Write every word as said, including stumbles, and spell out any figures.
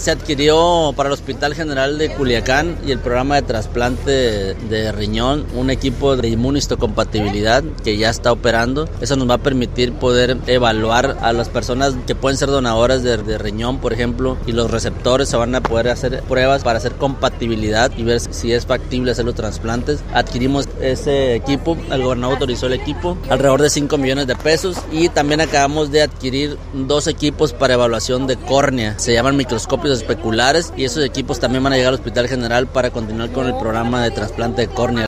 se adquirió para el Hospital General de Culiacán y el programa de trasplante de, de riñón un equipo de inmunistocompatibilidad que ya está operando. Eso nos va a permitir poder evaluar a las personas que pueden ser donadoras de, de riñón, por ejemplo, y los receptores se van a poder hacer pruebas para hacer compatibilidad y ver si es factible hacer los trasplantes. Adquirimos ese equipo, el gobernador autorizó el equipo, alrededor de cinco millones de pesos, y también acabamos de adquirir dos equipos para evaluación de córnea. Se llaman microscopios especulares y esos equipos también van a llegar al Hospital General para continuar con el programa de trasplante de córnea.